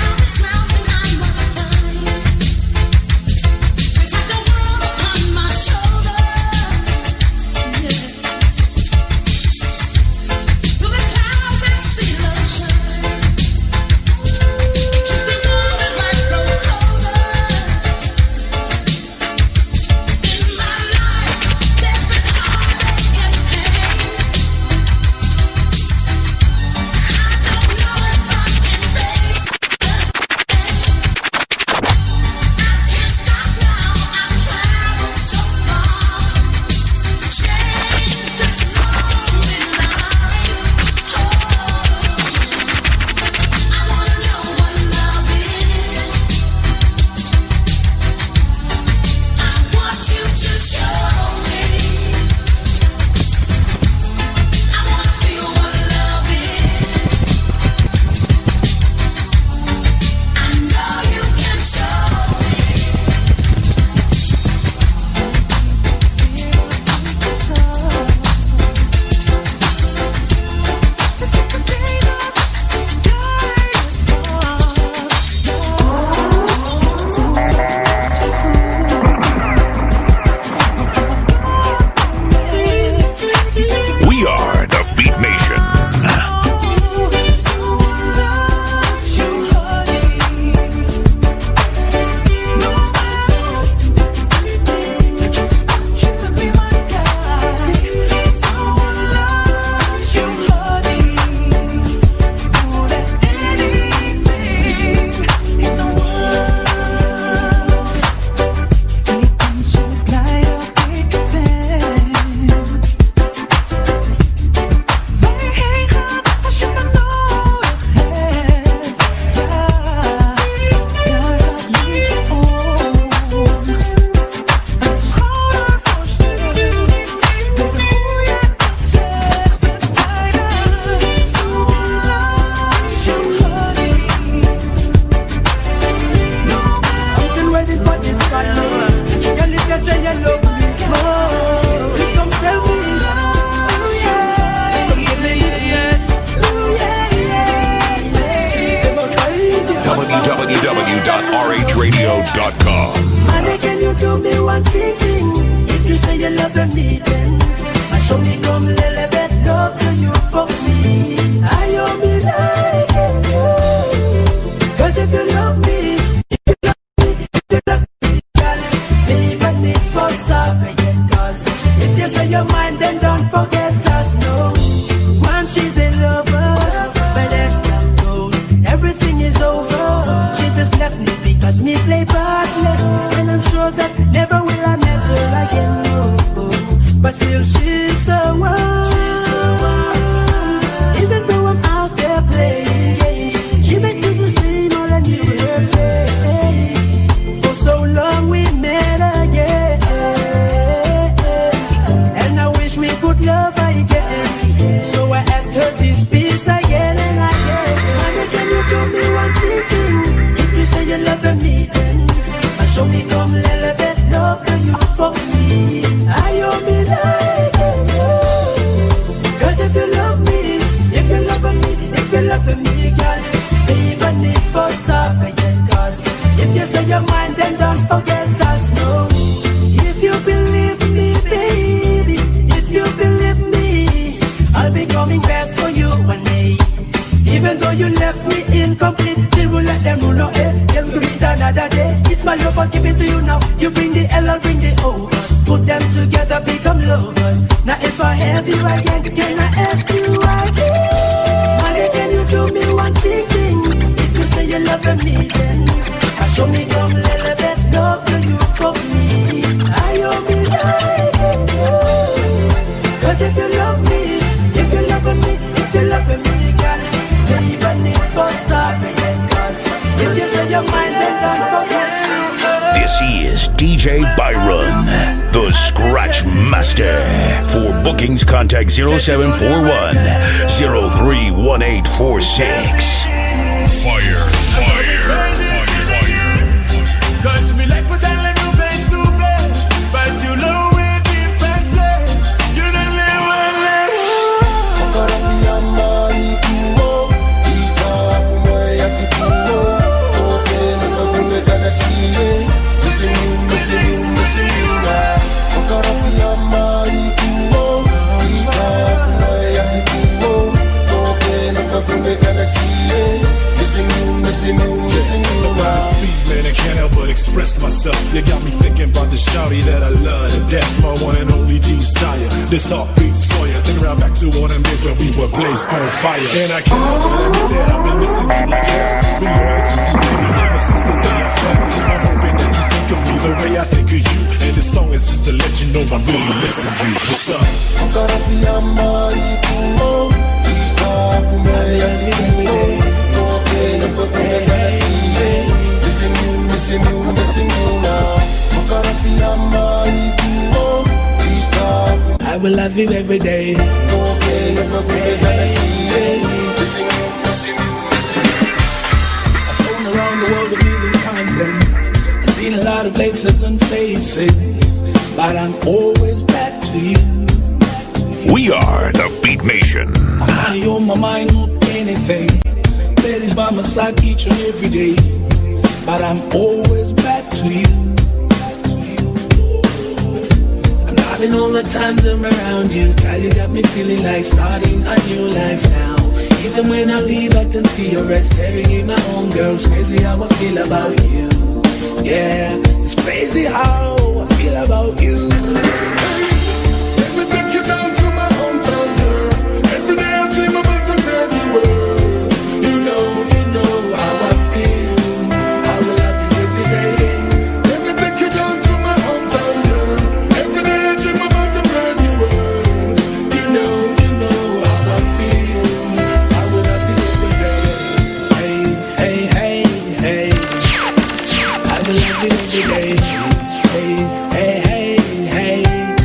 We are the Beat Nation. w w w dot r h radio dot com. Honey, can you do me one thing? If you say you love me, then I show me come little bit love to you for me. I owe me like you. Cause if you love me, if you love me, if you love me, darling, even if for sorry, cause if you say your mind, then don't forget us, no. Once she's in love, but there's no gold. Everything is over. She just left me because me play bad. do me one thing? If you say you love me, then I show me come little bit love that you for me. I owe me like you. Cause if you love me, if you love me, if you love me, girl, even if for something, cause if you say your mind, then don't forget us, no. If you believe me, baby, if you believe me, I'll be coming back for you one day. Even though you left me incomplete, they will let them know, no, eh, they'll reach another day. It's my love, I'll give it to you now. You bring the L, I'll bring the O. Put them together, become lovers. Now if I have you again, can I ask you again? Honey, can you do me one thing? If you say you love me, then I show me come little bit love to you for me. I owe me like you. Cause if you love me, if you love me, if you love me, girl, even if for sorry, cause if you say your mind, then don't forget. This is D J Byron, the Scratch Master. For bookings, contact zero seven four one, zero three one eight four six. Fire, fire, fire, fire. Cause me like put all the new place to place, but you know we're different place. You don't live one life. Missing you, missing you, missing you now. Man, I can't help but express myself. You got me thinking about the shawty that I love to death. My one and only desire. This heartbeat's for you. Think around back to all them days when we were blazed on fire. And I can't help but admit that I've been missing you like hell. Been loyal to you, baby, ever since the day I fell. I'm hoping that you think of me the way I think of you. And this song is just to let you know I'm really missing you. What's up? Missing you, missing you, missing you now. I will love you every day. Missing you, missing you, missing you. I've flown around the world a million times and I've seen a lot of places and faces, but I'm always back to you. We are the Beat Nation. I'm on my mind, not anything. Ladies by my side each and every day, but I'm always back to you. I'm loving all the times I'm around you. Girl, you got me feeling like starting a new life now. Even when I leave, I can see your eyes staring in my own. Girl, it's crazy how I feel about you. Yeah, it's crazy how I feel about you. Let me take you down to my hometown, girl. Every day I dream about a brand new world. You know, you know how I feel. I will love you every day. Let me take you down to my hometown, girl. Every day I dream about a brand new world. You know, you know how I feel. I will love you every day. Hey, hey, hey, hey. I will love you every day. Hey, hey, hey, hey.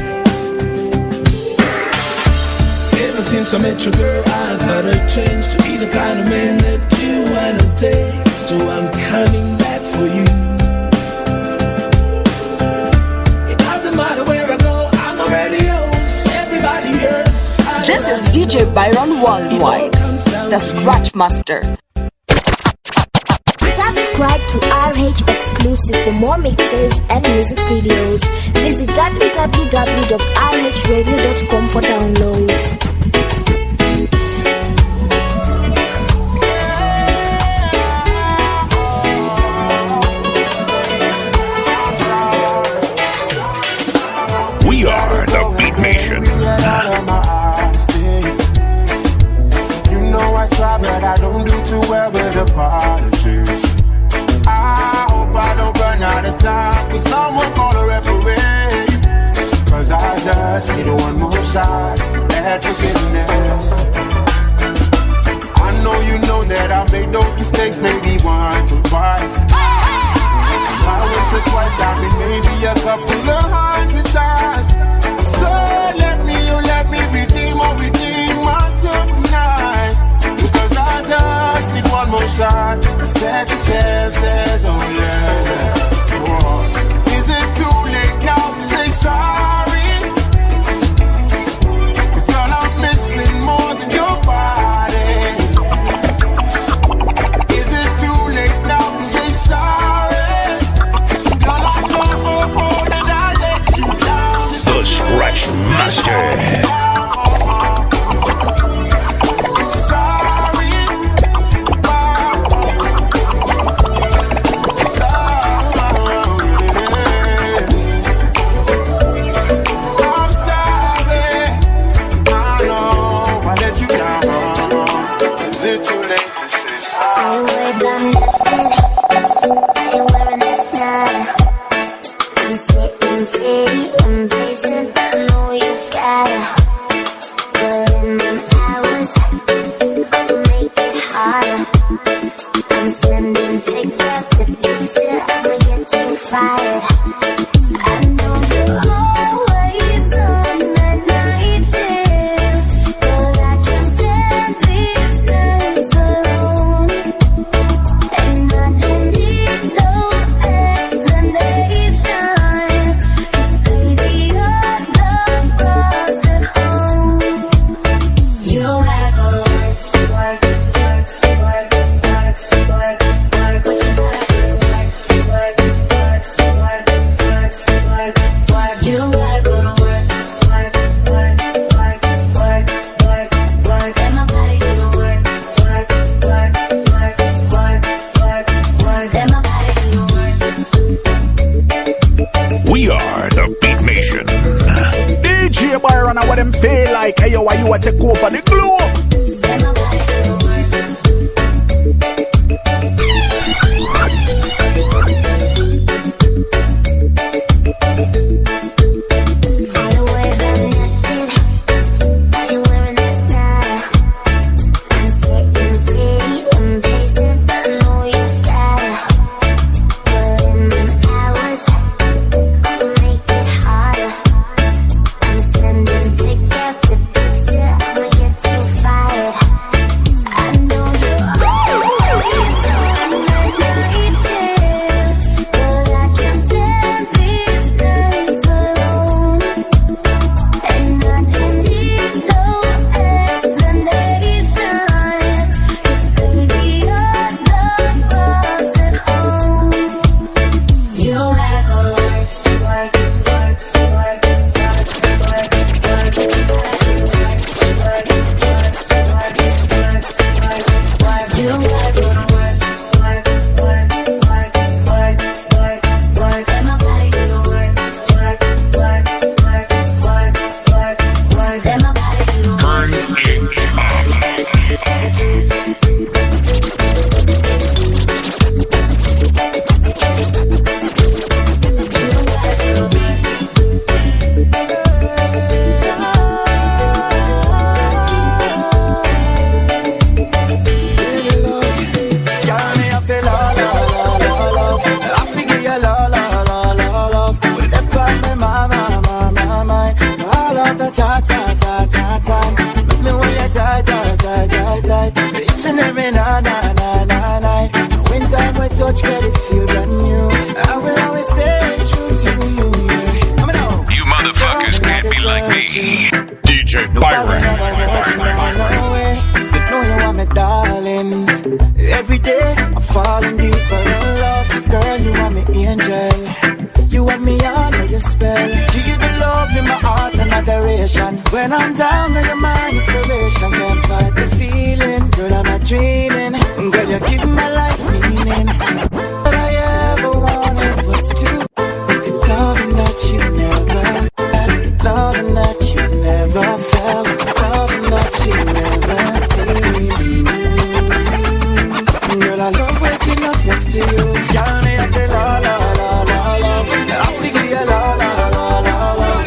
Ever since I met your girl, I've had a change to be the kind of man that you wanna take. So I'm coming back for you. It doesn't matter where I go, I'm already yours. Everybody else. This is D J Byron Worldwide, the Scratch Master. Subscribe to R H Exclusive for more mixes and music videos. Visit w w w dot r h radio dot com for downloads. We are the Beat Nation. You know I try, but I don't do too well with apologies. I hope I don't run out of time. Cause someone call a referee. Cause I just need one more shot at forgiveness. I know you know that I made those mistakes maybe once or twice. Try once or twice, I mean maybe a couple of hundred times. So let me, you let me redeem or redeem myself tonight. Because I just need one more emotion, set the chances, oh yeah, yeah. Oh. Is it too late now to say sorry? Cause girl, I'm missing more than your body. Is it too late now to say sorry? Girl, I know oh, oh, that I let you down. The Scratch Master. We are the Beat Nation. D J Byron, and what them feel like? Hey, yo, why you want to take over the globe? When I'm down, with your mind inspiration, can't fight the feeling. Girl, I'm not dreaming. Girl, you give my life meaning. What I ever wanted was to loving that you never had, loving that you never felt, loving that you never seen. Girl, I love waking up next to you. Girl, me I feel la la la la love. I figure you la la la la love.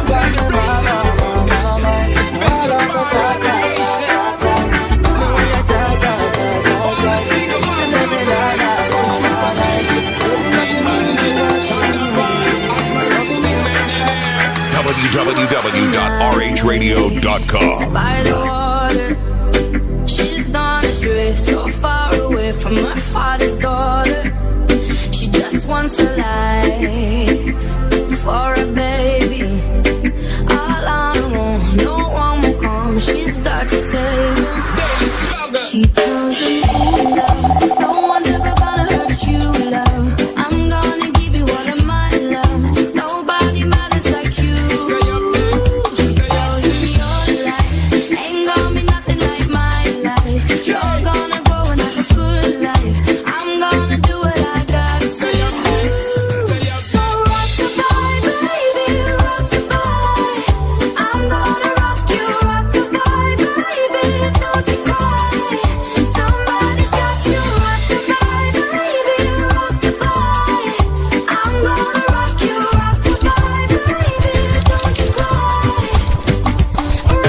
w w w dot r h radio dot com. By the water, she's gone astray, so far away away from her father's daughter. She just wants a life for a baby. All on her own, no one will come. She's got to save him. She tells him, ooh, love, no one's ever gonna hurt you, love. I'm gonna give you all of my love. Nobody matters like you. She tells him your life ain't gonna be nothing like my life. You're gonna grow and have a good life. I'm gonna do what I gotta say. So rock-a-bye, baby, rock-a-bye. I'm gonna rock you, rock-a-bye, baby, don't you cry. Somebody's got you, rock-a-bye, baby, rock-a-bye. I'm gonna rock you, rock-a-bye, baby, don't you cry.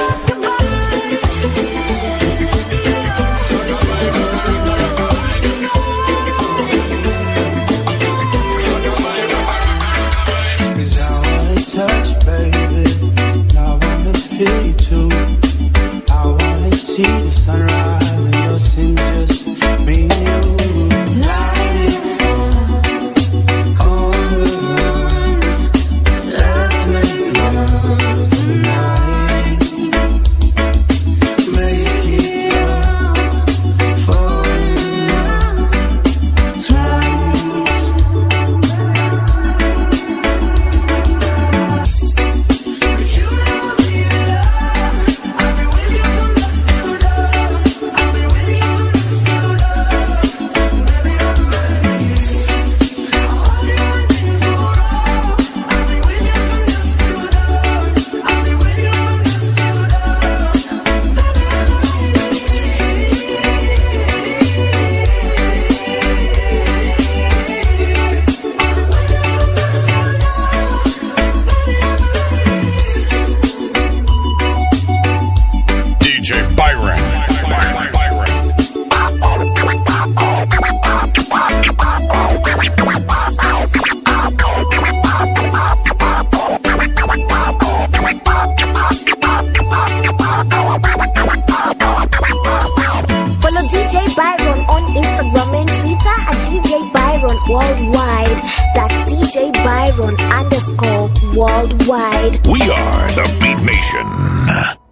Cause I wanna touch, baby. Now I wanna feel you too. I wanna see the sunrise and your sins just me and you. Light it on the run. Let's make love tonight. Make it up, fall in love twice. D J Byron. Byron. Byron. Follow D J Byron on Instagram and Twitter at D J Byron Worldwide. That's D J Byron underscore worldwide. We are the Beat Nation.